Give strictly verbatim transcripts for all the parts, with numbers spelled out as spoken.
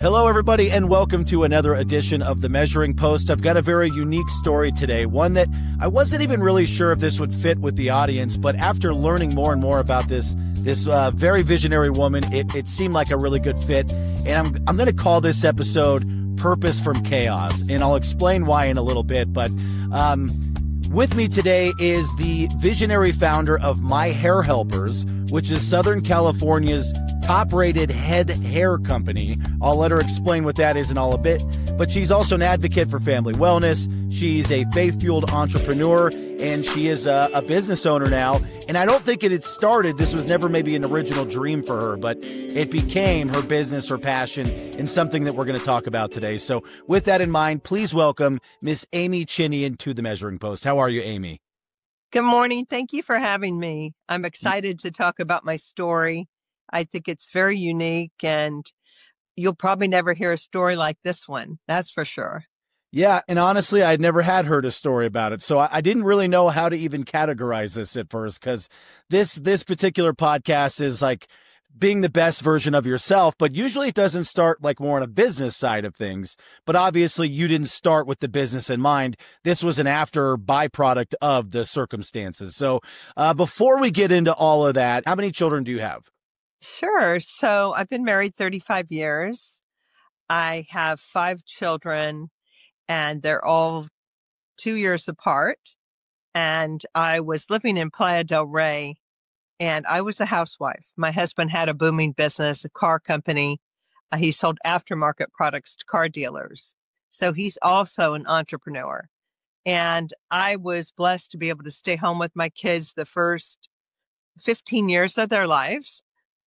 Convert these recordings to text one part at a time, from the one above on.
Hello, everybody, and welcome to another edition of The Measuring Post. I've got a very unique story today, one that I wasn't even really sure if this would fit with the audience, but after learning more and more about this this uh, very visionary woman, it, it seemed like a really good fit. And I'm, I'm going to call this episode Purpose from Chaos, and I'll explain why in a little bit. But um, with me today is the visionary founder of My Hair Helpers, which is Southern California's top-rated head hair company. I'll let her explain what that is in all a bit, but she's also an advocate for family wellness. She's a faith-fueled entrepreneur, and she is a, a business owner now. And I don't think it had started, this was never maybe an original dream for her, but it became her business, her passion, and something that we're going to talk about today. So with that in mind, please welcome Miss Amy Chinian to The Measuring Post. How are you, Amy? Good morning. Thank you for having me. I'm excited to talk about my story. I think it's very unique, and you'll probably never hear a story like this one. That's for sure. Yeah. And honestly, I'd never had heard a story about it. So I, I didn't really know how to even categorize this at first, because this, this particular podcast is like being the best version of yourself, but usually it doesn't start like more on a business side of things. But obviously you didn't start with the business in mind. This was an after byproduct of the circumstances. So uh, before we get into all of that, how many children do you have? Sure. So I've been married thirty-five years. I have five children, and they're all two years apart. And I was living in Playa del Rey, and I was a housewife. My husband had a booming business, a car company. Uh, he sold aftermarket products to car dealers. So he's also an entrepreneur. And I was blessed to be able to stay home with my kids the first fifteen years of their lives.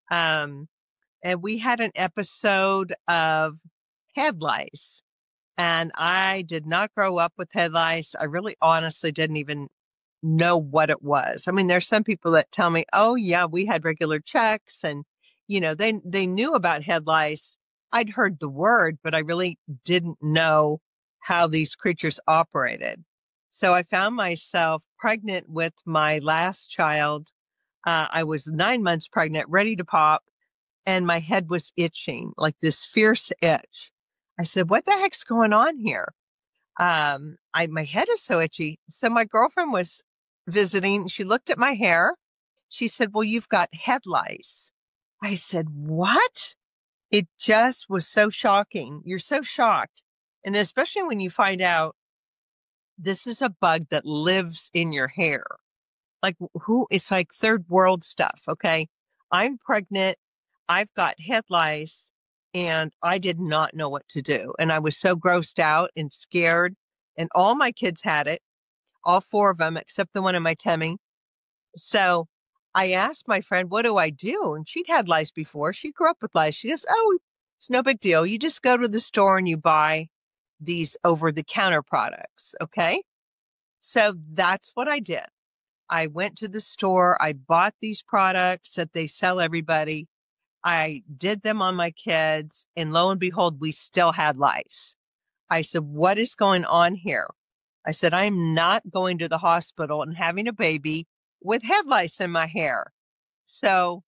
Um, and we had an episode of head lice, and I did not grow up with head lice. I really honestly didn't even know what it was. I mean, there's some people that tell me, oh yeah, we had regular checks, and, you know, they, they knew about head lice. I'd heard the word, but I really didn't know how these creatures operated. So I found myself pregnant with my last child. Uh, I was nine months pregnant, ready to pop, and my head was itching, like this fierce itch. I said, what the heck's going on here? Um, I, my head is so itchy. So my girlfriend was visiting. She looked at my hair. She said, well, you've got head lice. I said, what? It just was so shocking. You're so shocked. And especially when you find out this is a bug that lives in your hair. Like who, it's like third world stuff. Okay. I'm pregnant. I've got head lice, and I did not know what to do. And I was so grossed out and scared, and all my kids had it, all four of them, except the one in my tummy. So I asked my friend, what do I do? And she'd had lice before. She grew up with lice. She goes, oh, it's no big deal. You just go to the store and you buy these over the counter products. Okay. So that's what I did. I went to the store. I bought these products that they sell everybody. I did them on my kids, and lo and behold, we still had lice. I said, what is going on here? I said, I'm not going to the hospital and having a baby with head lice in my hair. So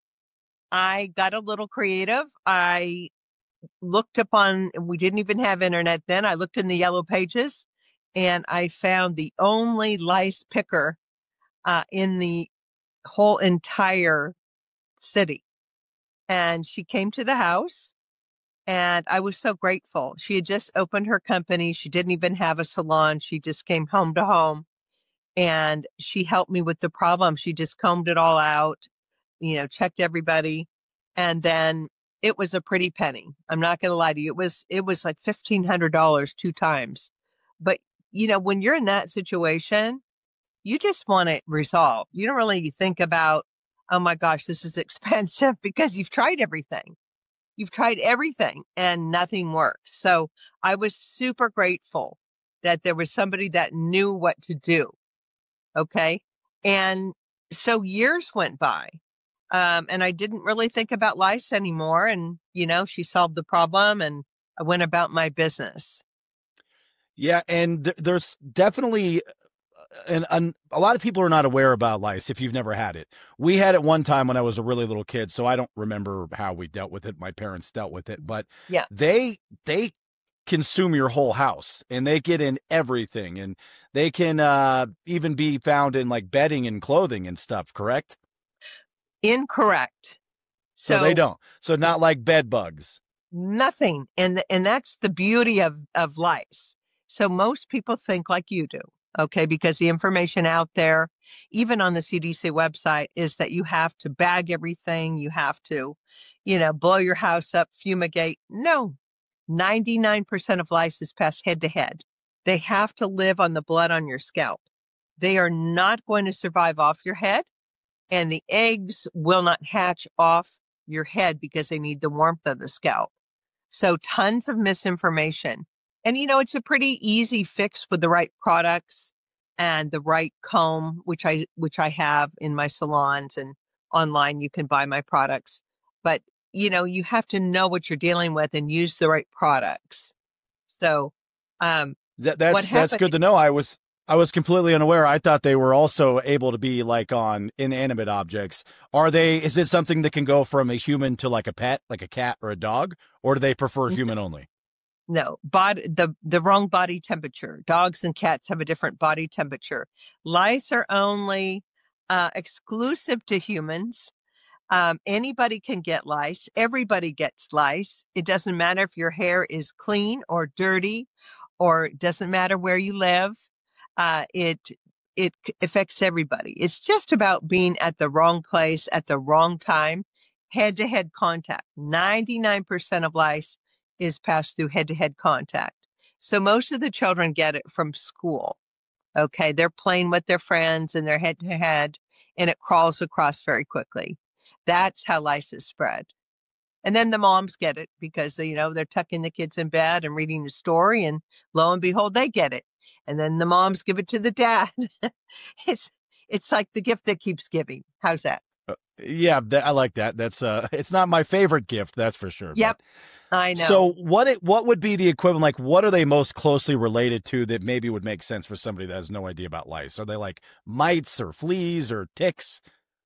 I got a little creative. I looked upon, we didn't even have internet then. I looked in the yellow pages, and I found the only lice picker Uh, in the whole entire city. And she came to the house, and I was so grateful. She had just opened her company. She didn't even have a salon. She just came home to home, and she helped me with the problem. She just combed it all out, you know, checked everybody. And then it was a pretty penny. I'm not going to lie to you. It was, it was like fifteen hundred dollars two times. But, you know, when you're in that situation, you just want it resolved. You don't really think about, oh my gosh, this is expensive, because you've tried everything. You've tried everything and nothing works. So I was super grateful that there was somebody that knew what to do. Okay. And so years went by, um, and I didn't really think about lice anymore. And, you know, she solved the problem, and I went about my business. Yeah. And th- there's definitely and, and a lot of people are not aware about lice if you've never had it. We had it one time when I was a really little kid, so I don't remember how we dealt with it. My parents dealt with it, but Yeah. they they consume your whole house, and they get in everything, and they can uh, even be found in like bedding and clothing and stuff. Correct? Incorrect. So, so they don't. So not like bed bugs. Nothing, and and that's the beauty of of lice. So most people think like you do, okay? Because the information out there, even on the C D C website, is that you have to bag everything, you have to, you know, blow your house up, fumigate. No, ninety-nine percent of lice is passed head to head. They have to live on the blood on your scalp. They are not going to survive off your head, and the eggs will not hatch off your head because they need the warmth of the scalp. So tons of misinformation. And, you know, it's a pretty easy fix with the right products and the right comb, which I, which I have in my salons, and online you can buy my products. But, you know, you have to know what you're dealing with and use the right products. So, um, that, that's, that's good to know. I was, I was completely unaware. I thought they were also able to be like on inanimate objects. Are they, is it something that can go from a human to like a pet, like a cat or a dog, or do they prefer human only? No, body, the, the wrong body temperature. Dogs and cats have a different body temperature. Lice are only uh, exclusive to humans. Um, anybody can get lice. Everybody gets lice. It doesn't matter if your hair is clean or dirty, or it doesn't matter where you live. Uh, it, it affects everybody. It's just about being at the wrong place at the wrong time, head to head contact. ninety-nine percent of lice is passed through head to head contact. So most of the children get it from school. Okay. They're playing with their friends and they're head to head, and it crawls across very quickly. That's how lice is spread. And then the moms get it because, you know, they're tucking the kids in bed and reading the story, and lo and behold, they get it. And then the moms give it to the dad. it's it's like the gift that keeps giving. How's that? Uh, yeah, th- I like that. That's uh, it's not my favorite gift, that's for sure. Yep, but, I know. So what it what would be the equivalent? Like, what are they most closely related to that maybe would make sense for somebody that has no idea about lice? Are they like mites or fleas or ticks?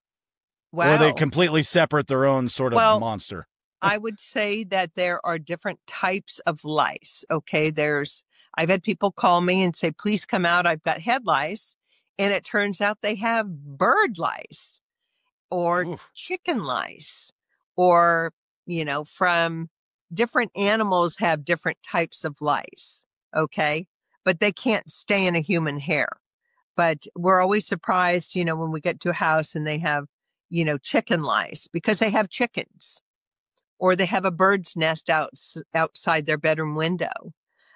Wow. Or are they completely separate, their own sort of well, monster? I would say that there are different types of lice. Okay, there's. I've had people call me and say, please come out, I've got head lice. And it turns out they have bird lice or Oof. chicken lice, or, you know, from different animals have different types of lice. Okay. But they can't stay in a human hair. But we're always surprised, you know, when we get to a house and they have, you know, chicken lice because they have chickens, or they have a bird's nest out, outside their bedroom window.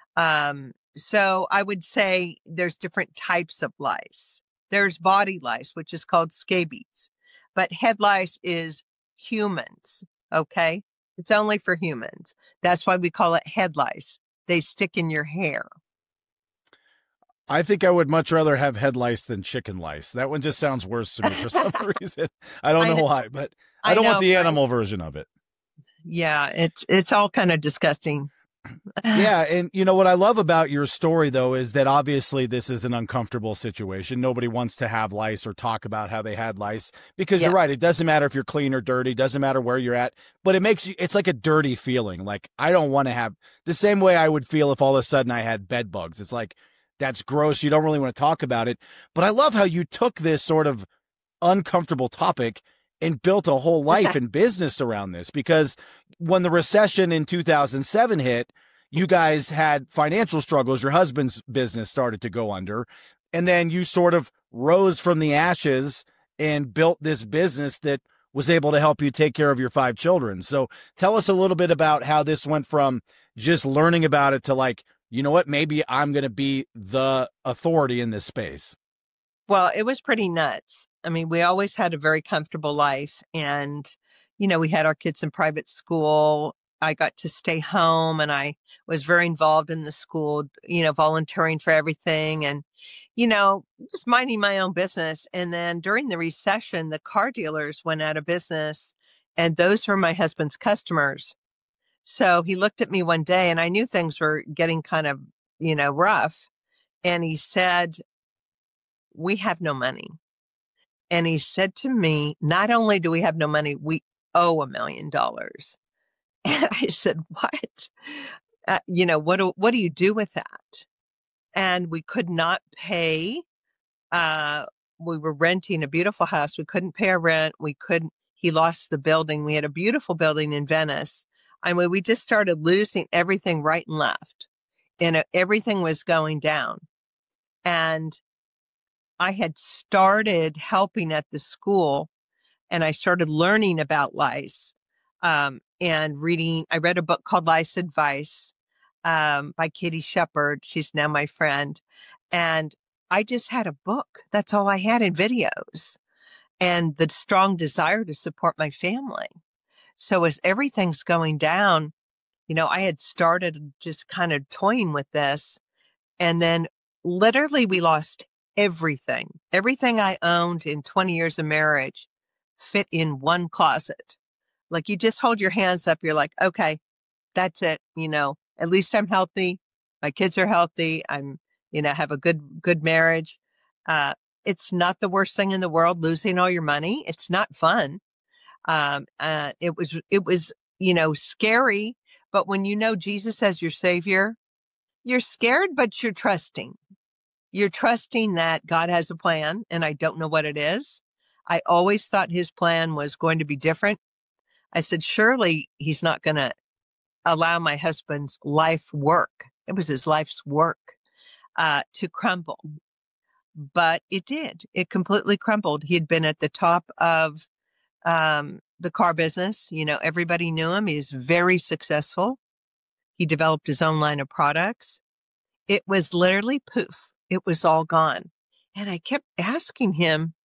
Um, so I would say there's different types of lice. There's body lice, which is called scabies, but head lice is humans. Okay. It's only for humans. That's why we call it head lice. They stick in your hair. I think I would much rather have head lice than chicken lice. That one just sounds worse to me for some reason. I don't know, I know why, but I, I don't know, want the animal right? version of it. Yeah. It's, it's all kind of disgusting. Yeah. And you know, what I love about your story though, is that obviously this is an uncomfortable situation. Nobody wants to have lice or talk about how they had lice, because yeah. you're right. It doesn't matter if you're clean or dirty. It doesn't matter where you're at, but it makes you, it's like a dirty feeling. Like, I don't want to have the same way I would feel if all of a sudden I had bed bugs. It's like, that's gross. You don't really want to talk about it, but I love how you took this sort of uncomfortable topic and built a whole life and business around this, because when the recession in two thousand seven hit, you guys had financial struggles. Your husband's business started to go under, and then you sort of rose from the ashes and built this business that was able to help you take care of your five children. So tell us a little bit about how this went from just learning about it to like, you know what, maybe I'm going to be the authority in this space. Well, it was pretty nuts. I mean, we always had a very comfortable life, and, you know, we had our kids in private school. I got to stay home, and I was very involved in the school, you know, volunteering for everything, and, you know, just minding my own business. And then during the recession, the car dealers went out of business, and those were my husband's customers. So he looked at me one day, and I knew things were getting kind of, you know, rough. And he said, we have no money. And he said to me, not only do we have no money, we owe a million dollars. And I said, what? Uh, you know, what do, what do you do with that? And we could not pay. Uh, we were renting a beautiful house. We couldn't pay our rent. We couldn't, he lost the building. We had a beautiful building in Venice. I mean, we just started losing everything right and left. And everything was going down. And I had started helping at the school, and I started learning about lice um, and reading. I read a book called Lice Advice um, by Katie Shepard. She's now my friend. And I just had a book. That's all I had, in videos, and the strong desire to support my family. So as everything's going down, you know, I had started just kind of toying with this. And then literally we lost everything. Everything I owned in twenty years of marriage fit in one closet. Like, you just hold your hands up. You're like, okay, that's it. You know, at least I'm healthy. My kids are healthy. I'm, you know, have a good, good marriage. Uh, it's not the worst thing in the world, losing all your money. It's not fun. Um, uh, it was, it was, you know, scary, but when you know Jesus as your savior, you're scared, but you're trusting. You're trusting that God has a plan, and I don't know what it is. I always thought his plan was going to be different. I said, surely he's not going to allow my husband's life work. It was his life's work uh, to crumble. But it did. It completely crumbled. He had been at the top of um, the car business. You know, everybody knew him. He was very successful. He developed his own line of products. It was literally poof. It was all gone. And I kept asking him,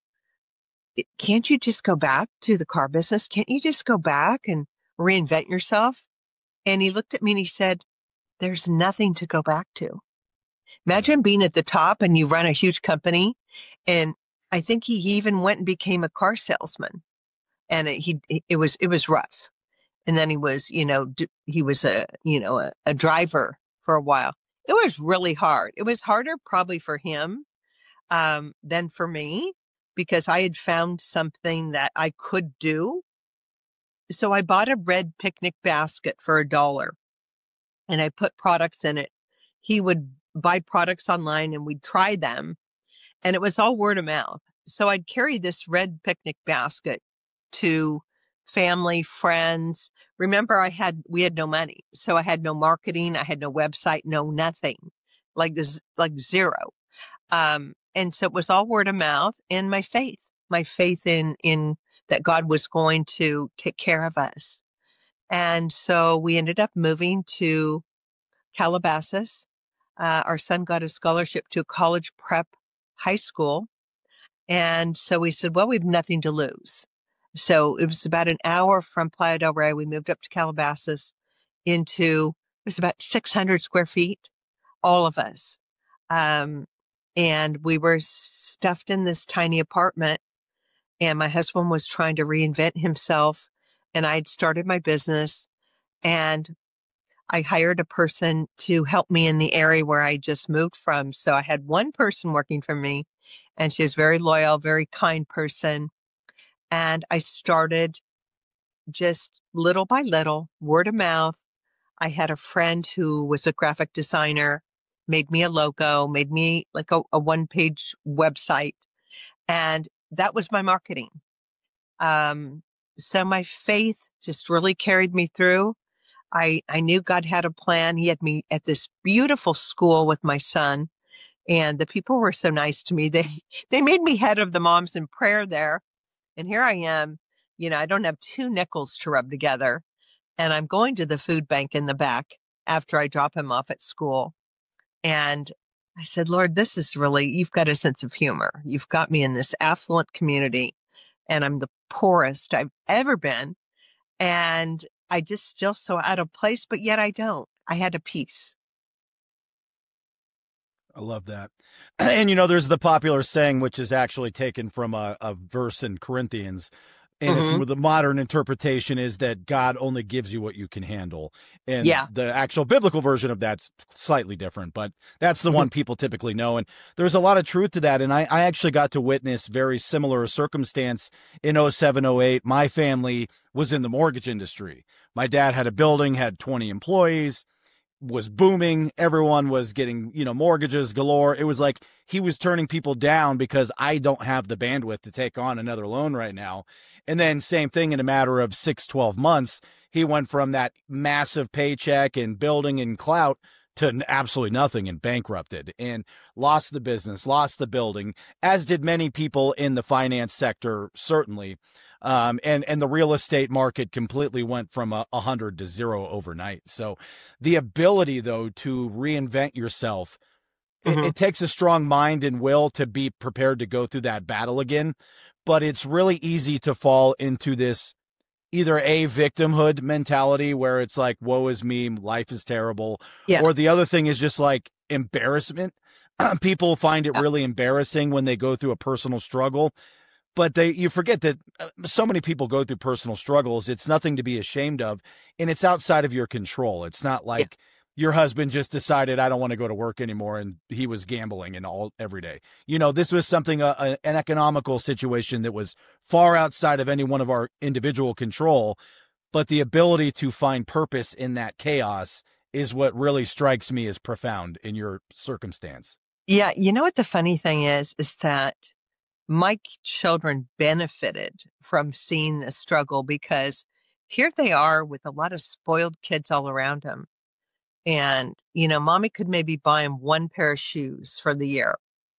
can't you just go back to the car business? Can't you just go back and reinvent yourself? And he looked at me and he said, there's nothing to go back to. Imagine being at the top and you run a huge company. And I think he even went and became a car salesman. And it, he, it was, it was rough. And then he was, you know, he was a, you know, a, a driver for a while. It was really hard. It was harder probably for him um, than for me, because I had found something that I could do. So I bought a red picnic basket for a dollar, and I put products in it. He would buy products online and we'd try them, and it was all word of mouth. So I'd carry this red picnic basket to family, friends. Remember, I had, we had no money. So I had no marketing. I had no website, no nothing, like this, like zero. Um, and so it was all word of mouth, and my faith, my faith in, in that God was going to take care of us. And so we ended up moving to Calabasas. Uh, our son got a scholarship to a college prep high school. And so we said, well, we have nothing to lose. So it was about an hour from Playa del Rey. We moved up to Calabasas into, it was about six hundred square feet, all of us. Um, and we were stuffed in this tiny apartment, and my husband was trying to reinvent himself, and I'd started my business, and I hired a person to help me in the area where I just moved from. So I had one person working for me, and she was very loyal, very kind person. And I started just little by little, word of mouth. I had a friend who was a graphic designer, made me a logo, made me like a, a one-page website. And that was my marketing. Um, so my faith just really carried me through. I, I knew God had a plan. He had me at this beautiful school with my son, and the people were so nice to me. They, they made me head of the moms in prayer there. And here I am, you know, I don't have two nickels to rub together, and I'm going to the food bank in the back after I drop him off at school. And I said, Lord, this is really, you've got a sense of humor. You've got me in this affluent community, and I'm the poorest I've ever been. And I just feel so out of place, but yet I don't. I had a peace. I love that. And, you know, there's the popular saying, which is actually taken from a, a verse in Corinthians, And it's Mm-hmm. the modern interpretation is that God only gives you what you can handle. And Yeah. the actual biblical version of that's slightly different, but that's the Mhm. one people typically know. And there's a lot of truth to that. And I, I actually got to witness very similar circumstance in oh seven, oh eight. My family was in the mortgage industry. My dad had a building, had twenty employees, was booming. Everyone was getting, you know, mortgages galore. It was like he was turning people down because I don't have the bandwidth to take on another loan right now. And then same thing in a matter of six, twelve months, he went from that massive paycheck and building and clout to absolutely nothing and bankrupted and lost the business, lost the building, as did many people in the finance sector, certainly. Um, and, and the real estate market completely went from a, a hundred to zero overnight. So the ability, though, to reinvent yourself, it, Mm-hmm. it takes a strong mind and will to be prepared to go through that battle again. But it's really easy to fall into this either a victimhood mentality where it's like, woe is me, life is terrible. Yeah. Or the other thing is just like embarrassment. People find it Yeah. really embarrassing when they go through a personal struggle. But they, you forget that so many people go through personal struggles. It's nothing to be ashamed of, and it's outside of your control. It's not like yeah. your husband just decided, I don't want to go to work anymore, and he was gambling and all every day. You know, this was something, uh, an economical situation that was far outside of any one of our individual control. But the ability to find purpose in that chaos is what really strikes me as profound in your circumstance. Yeah. You know what the funny thing is, is that my children benefited from seeing the struggle because here they are with a lot of spoiled kids all around them. And, you know, mommy could maybe buy them one pair of shoes for the year.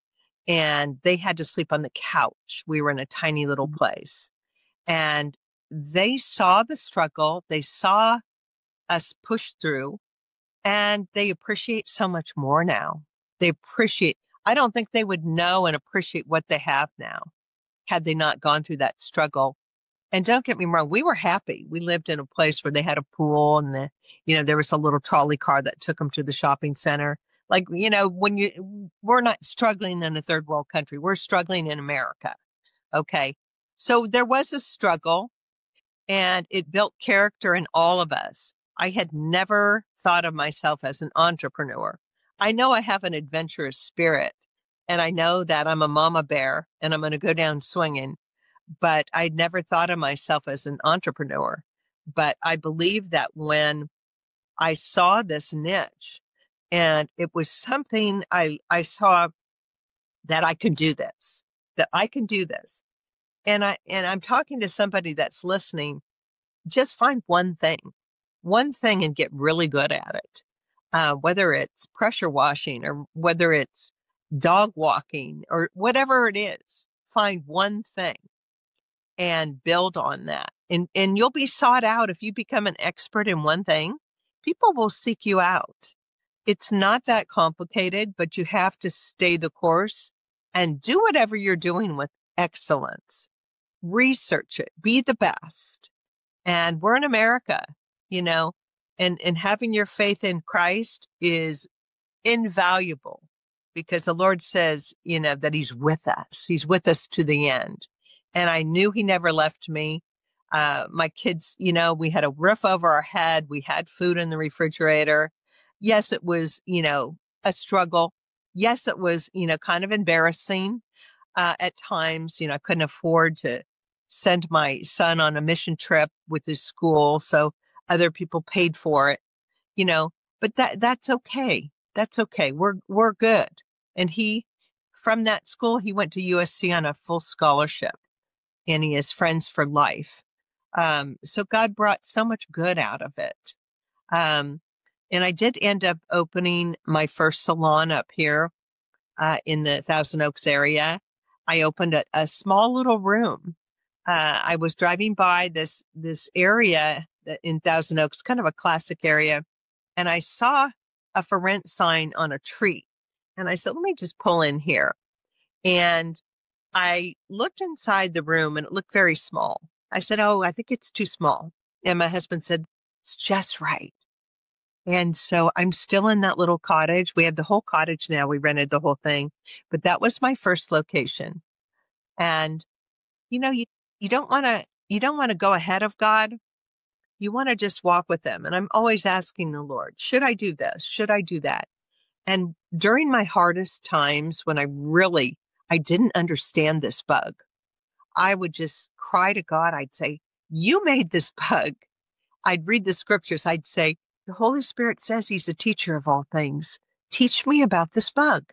And they had to sleep on the couch. We were in a tiny little place. And they saw the struggle. They saw us push through. And they appreciate so much more now. They appreciate, I don't think they would know and appreciate what they have now had they not gone through that struggle. And don't get me wrong, we were happy. We lived in a place where they had a pool and the, you know, there was a little trolley car that took them to the shopping center. Like, you know, when you, we're not struggling in a third world country, we're struggling in America. Okay. So there was a struggle and it built character in all of us. I had never thought of myself as an entrepreneur. I know I have an adventurous spirit and I know that I'm a mama bear and I'm going to go down swinging, but I'd never thought of myself as an entrepreneur. But I believe that when I saw this niche and it was something I, I saw that I can do this, that I can do this. And I, and I'm talking to somebody that's listening. Just find one thing, one thing and get really good at it. Uh, whether it's pressure washing or whether it's dog walking or whatever it is, find one thing and build on that. And, and you'll be sought out. If you become an expert in one thing, people will seek you out. It's not that complicated, but you have to stay the course and do whatever you're doing with excellence. Research it, be the best. And we're in America, you know, and, and having your faith in Christ is invaluable because the Lord says, you know, that he's with us. He's with us to the end. And I knew he never left me. Uh, my kids, you know, we had a roof over our head. We had food in the refrigerator. Yes, it was, you know, a struggle. Yes, it was, you know, kind of embarrassing uh, at times. You know, I couldn't afford to send my son on a mission trip with his school. So other people paid for it, you know, but that, that's okay. That's okay. We're, we're good. And he, from that school, he went to U S C on a full scholarship and he has friends for life. Um, so God brought so much good out of it. Um, and I did end up opening my first salon up here, uh, in the Thousand Oaks area. I opened a, a small little room. Uh, I was driving by this, this area that in Thousand Oaks, kind of a classic area. And I saw a for rent sign on a tree. And I said, let me just pull in here. And I looked inside the room and it looked very small. I said, oh, I think it's too small. And my husband said, it's just right. And so I'm still in that little cottage. We have the whole cottage now. We rented the whole thing, but that was my first location. And, you know, you, you don't want to, you don't want to go ahead of God. You want to just walk with him. And I'm always asking the Lord, should I do this? Should I do that? And during my hardest times, when I really, I didn't understand this bug, I would just cry to God. I'd say, you made this bug. I'd read the scriptures. I'd say, the Holy Spirit says he's the teacher of all things. Teach me about this bug.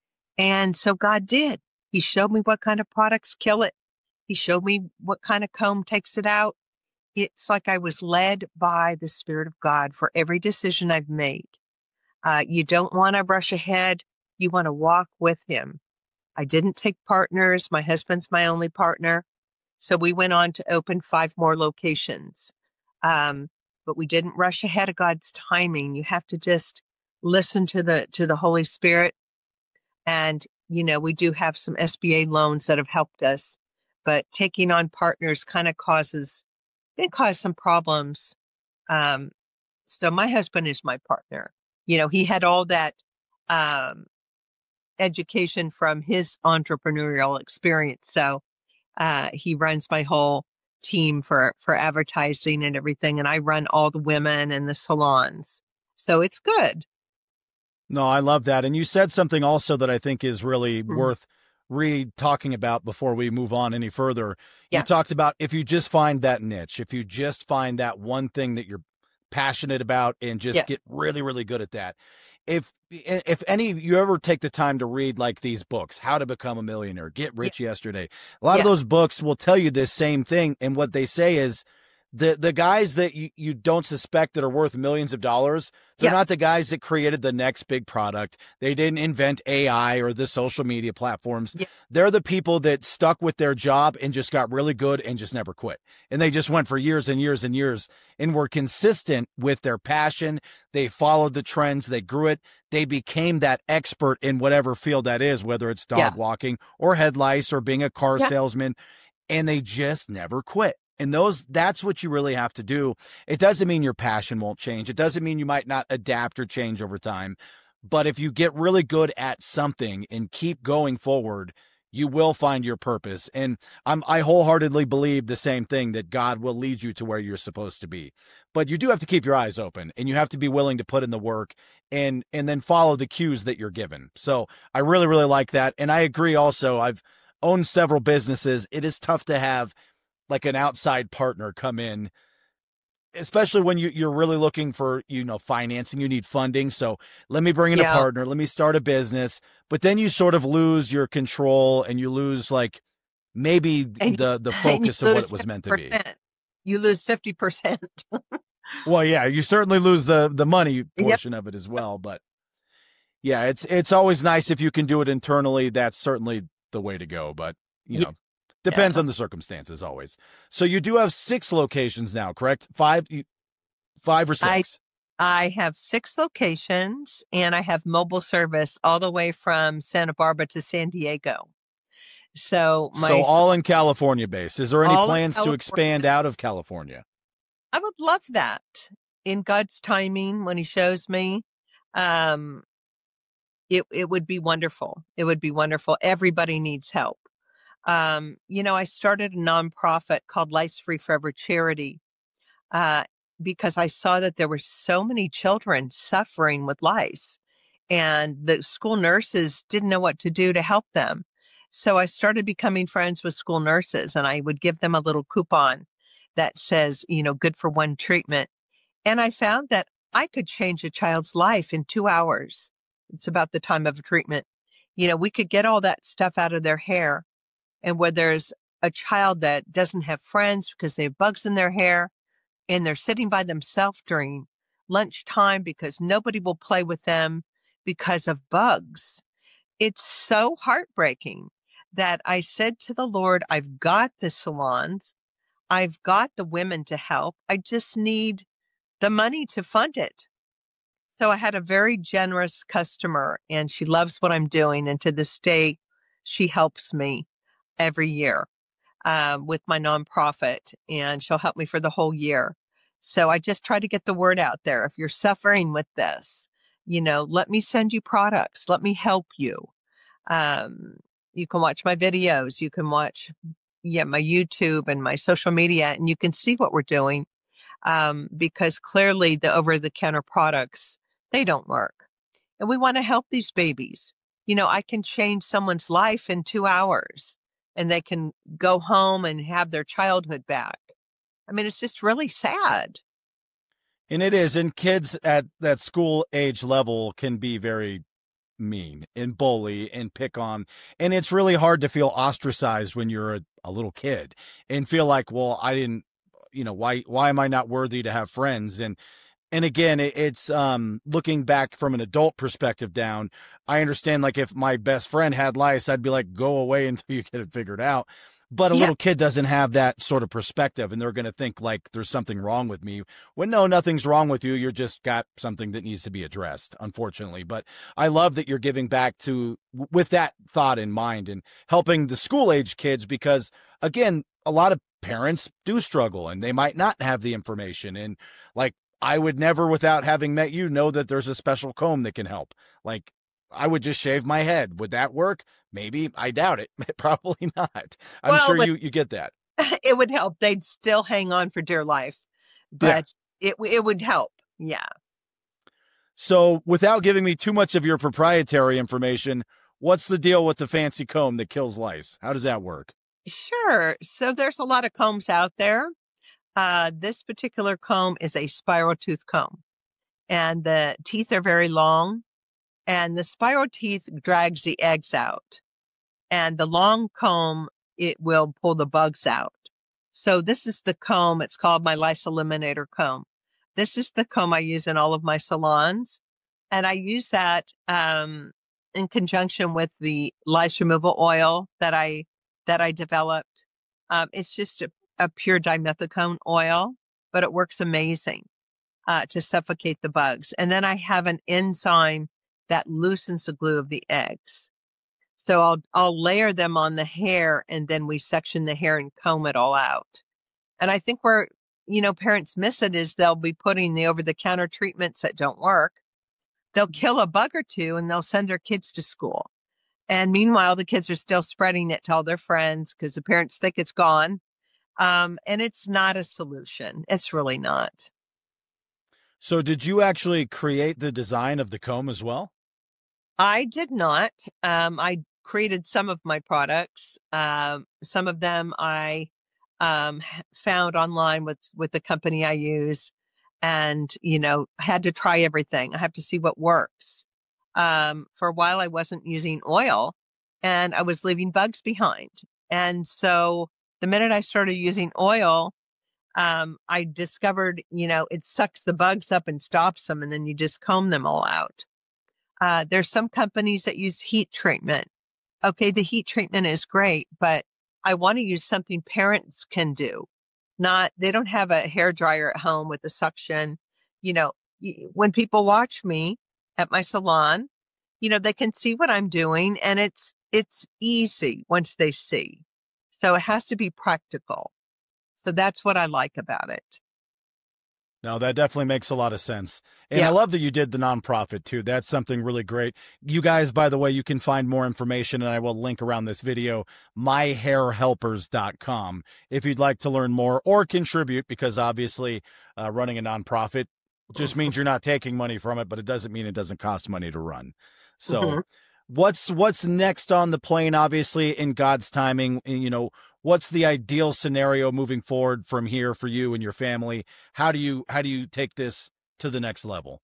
And so God did. He showed me what kind of products kill it. He showed me what kind of comb takes it out. It's like I was led by the Spirit of God for every decision I've made. Uh, you don't want to rush ahead. You want to walk with him. I didn't take partners. My husband's my only partner. So we went on to open five more locations. Um, but we didn't rush ahead of God's timing. You have to just listen to the to the Holy Spirit. And, you know, we do have some S B A loans that have helped us. But taking on partners kind of causes, it caused some problems. Um, so my husband is my partner. You know, he had all that um, education from his entrepreneurial experience. So uh, he runs my whole team for, for advertising and everything. And I run all the women and the salons. So it's good. No, I love that. And you said something also that I think is really mm-hmm. worth re-talking about before we move on any further. Yeah. You talked about if you just find that niche, if you just find that one thing that you're passionate about and just yeah. get really, really good at that. If if any you ever take the time to read like these books, How to Become a Millionaire, Get Rich yeah. Yesterday, a lot yeah. of those books will tell you this same thing. And what they say is the the guys that you, you don't suspect that are worth millions of dollars, they're yeah. not the guys that created the next big product. They didn't invent A I or the social media platforms. Yeah. They're the people that stuck with their job and just got really good and just never quit. And they just went for years and years and years and were consistent with their passion. They followed the trends. They grew it. They became that expert in whatever field that is, whether it's dog yeah. walking or head lice or being a car yeah. salesman. And they just never quit. And those, that's what you really have to do. It doesn't mean your passion won't change. It doesn't mean you might not adapt or change over time. But if you get really good at something and keep going forward, you will find your purpose. And I'm, I wholeheartedly believe the same thing, that God will lead you to where you're supposed to be. But you do have to keep your eyes open, and you have to be willing to put in the work and, and then follow the cues that you're given. So I really, really like that. And I agree also. I've owned several businesses. It is tough to have like an outside partner come in, especially when you, you're really looking for, you know, financing, you need funding. So let me bring in yeah. a partner, let me start a business, but then you sort of lose your control and you lose like maybe and, the, the focus of what it was meant to be. You lose fifty percent. Well, yeah, you certainly lose the, the money portion yep. of it as well. But yeah, it's, it's always nice if you can do it internally. That's certainly the way to go, but you know, depends yeah. on the circumstances always. So you do have six locations now, correct? Five, five or six? I, I have six locations, and I have mobile service all the way from Santa Barbara to San Diego. So, my, so all in California base. Is there any plans to expand out of California? I would love that in God's timing when he shows me. Um, it, it would be wonderful. It would be wonderful. Everybody needs help. Um, you know, I started a nonprofit called Lice Free Forever Charity uh, because I saw that there were so many children suffering with lice, and the school nurses didn't know what to do to help them. So I started becoming friends with school nurses, and I would give them a little coupon that says, you know, good for one treatment. And I found that I could change a child's life in two hours. It's about the time of treatment. You know, we could get all that stuff out of their hair. And where there's a child that doesn't have friends because they have bugs in their hair, and they're sitting by themselves during lunchtime because nobody will play with them because of bugs. It's so heartbreaking that I said to the Lord, I've got the salons. I've got the women to help. I just need the money to fund it. So I had a very generous customer, and she loves what I'm doing. And to this day, she helps me every year uh, with my nonprofit, and she'll help me for the whole year. So I just try to get the word out there. If you're suffering with this, you know, let me send you products. Let me help you. Um, you can watch my videos. You can watch yeah, my YouTube and my social media, and you can see what we're doing. Um, because clearly the over-the-counter products, they don't work. And we want to help these babies. You know, I can change someone's life in two hours and they can go home and have their childhood back. I mean, it's just really sad. And it is. And kids at that school age level can be very mean and bully and pick on. And it's really hard to feel ostracized when you're a, a little kid and feel like, well, I didn't, you know, why, why am I not worthy to have friends? And, and again, it, it's, um, looking back from an adult perspective down, I understand, like, if my best friend had lice, I'd be like, go away until you get it figured out. But a Yeah. little kid doesn't have that sort of perspective, and they're going to think like there's something wrong with me when no, nothing's wrong with you. You're just got something that needs to be addressed, unfortunately. But I love that you're giving back to with that thought in mind and helping the school age kids, because again, a lot of parents do struggle and they might not have the information. And like, I would never, without having met you, know that there's a special comb that can help. Like, I would just shave my head. Would that work? Maybe. I doubt it. Probably not. I'm Well, sure but you, you get that. it would help. They'd still hang on for dear life, Yeah. but it it would help. Yeah. So without giving me too much of your proprietary information, what's the deal with the fancy comb that kills lice? How does that work? Sure. So there's a lot of combs out there. Uh, this particular comb is a spiral tooth comb, and the teeth are very long, and the spiral teeth drags the eggs out, and the long comb, it will pull the bugs out. So this is the comb. It's called my lice eliminator comb. This is the comb I use in all of my salons, and I use that um, in conjunction with the lice removal oil that I that I developed. Um, it's just a, a pure dimethicone oil, but it works amazing uh, to suffocate the bugs. And then I have an enzyme that loosens the glue of the eggs. So I'll I'll layer them on the hair, and then we section the hair and comb it all out. And I think where, you know, parents miss it is they'll be putting the over-the-counter treatments that don't work. They'll kill a bug or two and they'll send their kids to school. And meanwhile, the kids are still spreading it to all their friends because the parents think it's gone. Um, and it's not a solution. It's really not. So did you actually create the design of the comb as well? I did not. Um, I created some of my products. Um, some of them I um, found online with, with the company I use, and, you know, had to try everything. I have to see what works. Um, for a while, I wasn't using oil and I was leaving bugs behind. And so the minute I started using oil, um, I discovered, you know, it sucks the bugs up and stops them, and then you just comb them all out. Uh, there's some companies that use heat treatment. Okay, the heat treatment is great, but I want to use something parents can do. Not, they don't have a hair dryer at home with the suction. You know, when people watch me at my salon, you know, they can see what I'm doing, and it's, it's easy once they see. So it has to be practical. So that's what I like about it. No, that definitely makes a lot of sense. And Yeah. I love that you did the nonprofit too. That's something really great. You guys, by the way, you can find more information, and I will link around this video, my hair helpers dot com, if you'd like to learn more or contribute, because obviously uh, running a nonprofit just means you're not taking money from it, but it doesn't mean it doesn't cost money to run. So mm-hmm. what's, what's next on the plane, obviously in God's timing, you know, what's the ideal scenario moving forward from here for you and your family? How do you, how do you take this to the next level?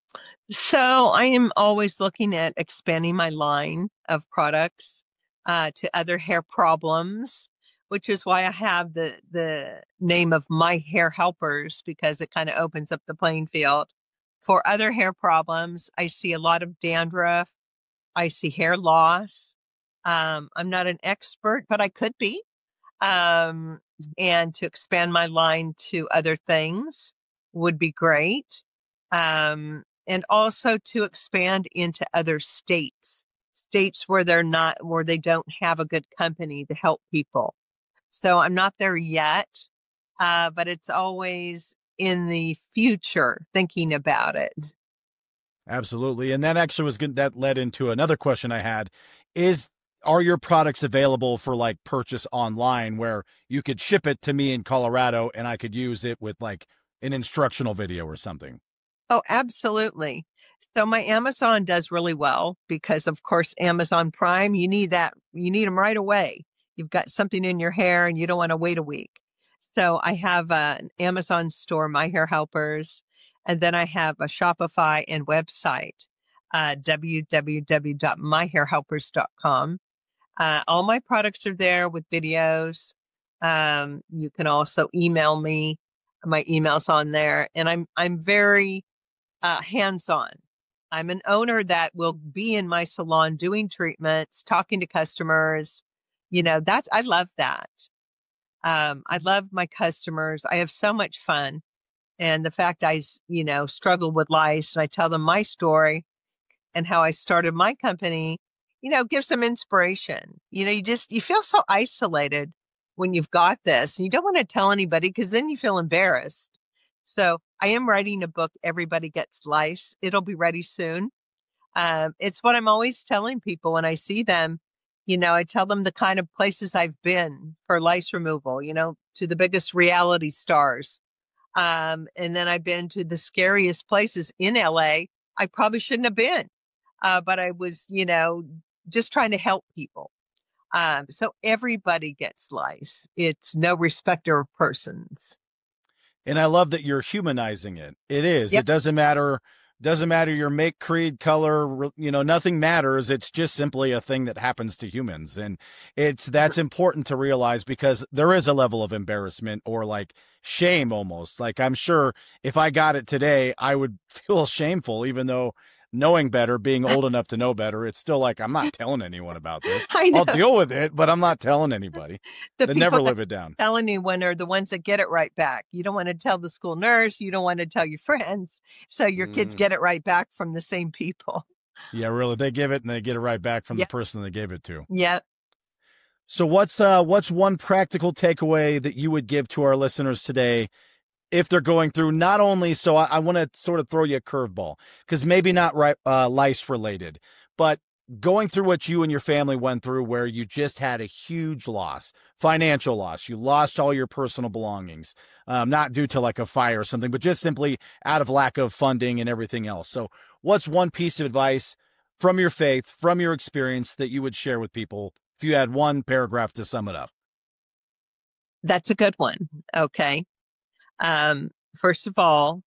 So I am always looking at expanding my line of products uh, to other hair problems, which is why I have the, the name of My Hair Helpers, because it kind of opens up the playing field for other hair problems. I see a lot of dandruff. I see hair loss. Um, I'm not an expert, but I could be. Um, and to expand my line to other things would be great. Um, and also to expand into other states, states where they're not, where they don't have a good company to help people. So I'm not there yet, uh, but it's always in the future thinking about it. Absolutely. And that actually was good. That led into another question I had. Is are your products available for like purchase online where you could ship it to me in Colorado and I could use it with like an instructional video or something? Oh, absolutely. So my Amazon does really well because, of course, Amazon Prime, you need that. You need them right away. You've got something in your hair and you don't want to wait a week. So I have uh, an Amazon store, My Hair Helpers, and then I have a Shopify and website, uh, w w w dot my hair helpers dot com. Uh, all my products are there with videos. Um, you can also email me. My email's on there, and I'm I'm very uh, hands-on. I'm an owner that will be in my salon doing treatments, talking to customers. You know, that's I love that. Um, I love my customers. I have so much fun, and the fact I, you know, struggle with lice, and I tell them my story and how I started my company. You know, give some inspiration. You know, you just you feel so isolated when you've got this, and you don't want to tell anybody because then you feel embarrassed. So I am writing a book, Everybody Gets Lice. It'll be ready soon. Um, it's what I'm always telling people when I see them. You know, I tell them the kind of places I've been for lice removal, you know, to the biggest reality stars. Um, and then I've been to the scariest places in L A I probably shouldn't have been. Uh, but I was, you know, just trying to help people. Um, so everybody gets lice. It's no respecter of persons. And I love that you're humanizing it. It is. Yep. It doesn't matter. Doesn't matter your make, creed, color, you know, nothing matters. It's just simply a thing that happens to humans. And it's, that's important to realize because there is a level of embarrassment or like shame almost. Like I'm sure if I got it today, I would feel shameful, even though knowing better, being old enough to know better, it's still like, I'm not telling anyone about this. I know. I'll deal with it, but I'm not telling anybody. The They people never that live it down. tell anyone are the ones that get it right back. You don't want to tell the school nurse. You don't want to tell your friends. So your kids Mm. get it right back from the same people. Yeah, really. They give it and they get it right back from Yep. the person they gave it to. Yep. So what's uh what's one practical takeaway that you would give to our listeners today if they're going through not only, so I, I want to sort of throw you a curveball because maybe not right, uh, lice related, but going through what you and your family went through where you just had a huge loss, financial loss. You lost all your personal belongings, um, not due to like a fire or something, but just simply out of lack of funding and everything else. So what's one piece of advice from your faith, from your experience that you would share with people if you had one paragraph to sum it up? That's a good one. Okay. Um, first of all,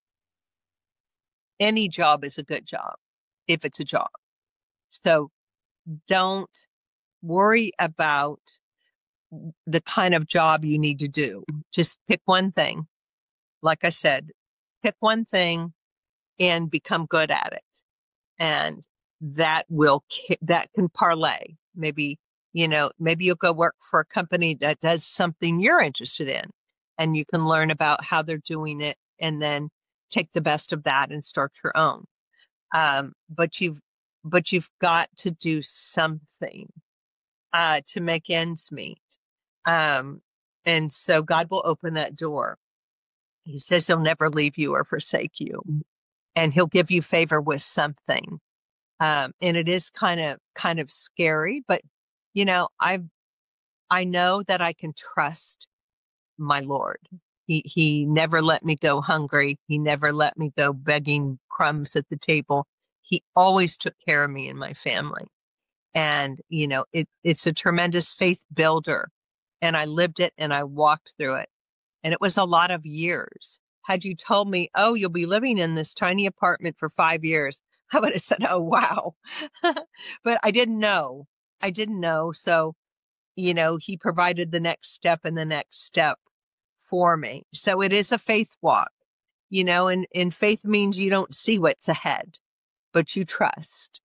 any job is a good job if it's a job. So don't worry about the kind of job you need to do. Just pick one thing. Like I said, pick one thing and become good at it. And that will, that can parlay. Maybe, you know, maybe you'll go work for a company that does something you're interested in. And you can learn about how they're doing it and then take the best of that and start your own. Um, but you've, but you've got to do something, uh, to make ends meet. Um, and so God will open that door. He says he'll never leave you or forsake you, and he'll give you favor with something. Um, and it is kind of, kind of scary, but you know, I, I know that I can trust my Lord. He, he never let me go hungry. He never let me go begging crumbs at the table. He always took care of me and my family. And, you know, it, it's a tremendous faith builder. And I lived it and I walked through it. And it was a lot of years. Had you told me, oh, you'll be living in this tiny apartment for five years, I would have said, oh, wow. But I didn't know. I didn't know. So, you know, he provided the next step and the next step for me. So it is a faith walk, you know, and, and faith means you don't see what's ahead, but you trust.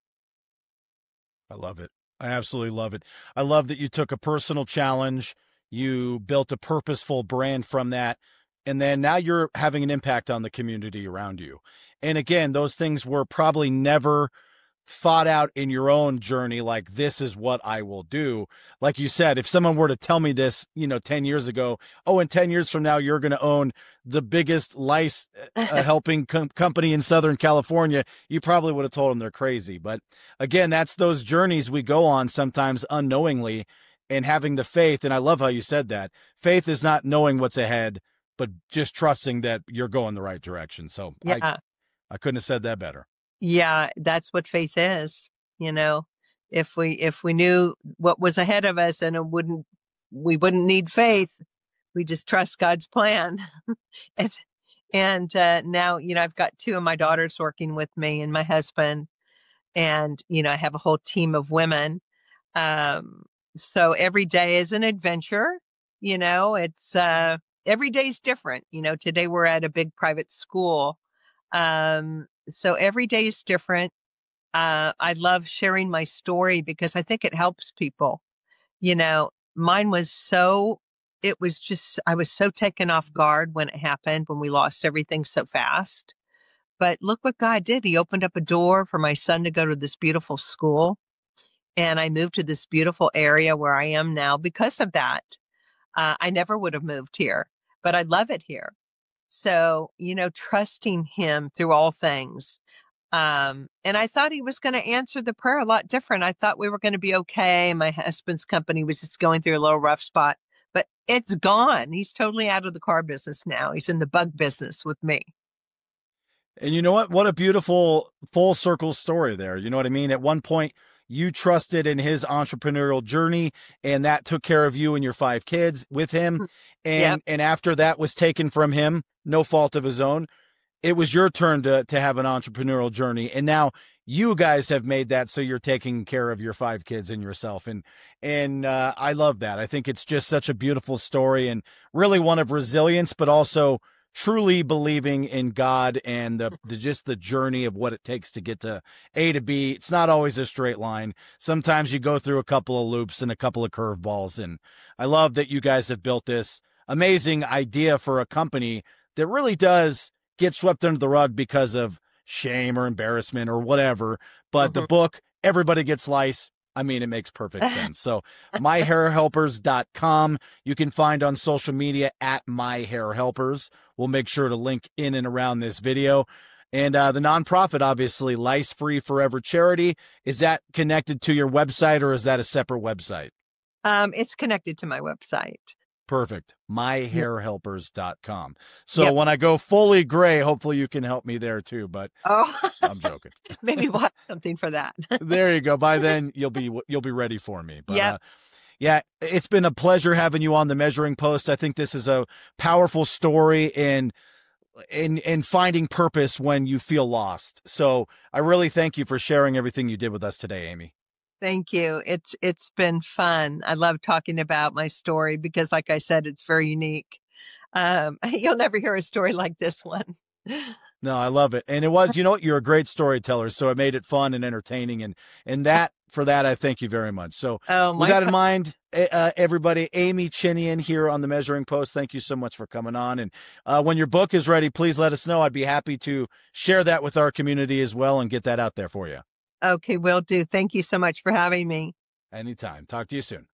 I love it. I absolutely love it. I love that you took a personal challenge, you built a purposeful brand from that, and then now you're having an impact on the community around you. And again, those things were probably never thought out in your own journey, like, this is what I will do. Like you said, if someone were to tell me this, you know, ten years ago, oh, in ten years from now, you're going to own the biggest lice uh, helping com- company in Southern California, you probably would have told them they're crazy. But again, that's those journeys we go on sometimes unknowingly, and having the faith. And I love how you said that. Faith is not knowing what's ahead, but just trusting that you're going the right direction. So Yeah. I, I couldn't have said that better. Yeah, that's what faith is. You know, if we if we knew what was ahead of us, and it wouldn't we wouldn't need faith. We just trust God's plan. and and uh, now, you know, I've got two of my daughters working with me and my husband, and you know, I have a whole team of women. Um, so every day is an adventure. You know, it's uh, every day's different. You know, today we're at a big private school. Um, so every day is different. Uh, I love sharing my story because I think it helps people. You know, mine was so, it was just, I was so taken off guard when it happened, when we lost everything so fast. But look what God did. He opened up a door for my son to go to this beautiful school. And I moved to this beautiful area where I am now because of that. Uh, I never would have moved here, but I love it here. So, you know, trusting him through all things. Um, and I thought he was going to answer the prayer a lot different. I thought we were going to be okay. My husband's company was just going through a little rough spot, but it's gone. He's totally out of the car business now. He's in the bug business with me. And you know what? What a beautiful full circle story there. You know what I mean? At one point, you trusted in his entrepreneurial journey, and that took care of you and your five kids with him. And, yep. and after that was taken from him, no fault of his own, it was your turn to, to have an entrepreneurial journey. And now you guys have made that so you're taking care of your five kids and yourself. And, and uh, I love that. I think it's just such a beautiful story, and really one of resilience, but also truly believing in God and the, the just the journey of what it takes to get to A to B. It's not always a straight line. Sometimes you go through a couple of loops and a couple of curveballs. And I love that you guys have built this amazing idea for a company that really does get swept under the rug because of shame or embarrassment or whatever. But mm-hmm. the book, Everybody Gets Lice, I mean, it makes perfect sense. So my hair helpers dot com, you can find on social media at myhairhelpers. We'll make sure to link in and around this video. And uh, the nonprofit, obviously, Lice Free Forever Charity, is that connected to your website, or is that a separate website? Um, it's connected to my website. Perfect. my hair helpers dot com. So yep. when I go fully gray, hopefully you can help me there too, but oh. I'm joking. Maybe watch something for that. There you go. By then you'll be, you'll be ready for me. But yep. uh, yeah, it's been a pleasure having you on the Measuring Post. I think this is a powerful story in, in, in finding purpose when you feel lost. So I really thank you for sharing everything you did with us today, Amy. Thank you. It's it's been fun. I love talking about my story because, like I said, it's very unique. Um, you'll never hear a story like this one. No, I love it. And it was, you know what, you're a great storyteller, so it made it fun and entertaining. And and that, for that, I thank you very much. So oh, with that in mind, uh, everybody, Amy Chinian here on the Measuring Post, thank you so much for coming on. And uh, when your book is ready, please let us know. I'd be happy to share that with our community as well and get that out there for you. Okay, will do. Thank you so much for having me. Anytime. Talk to you soon.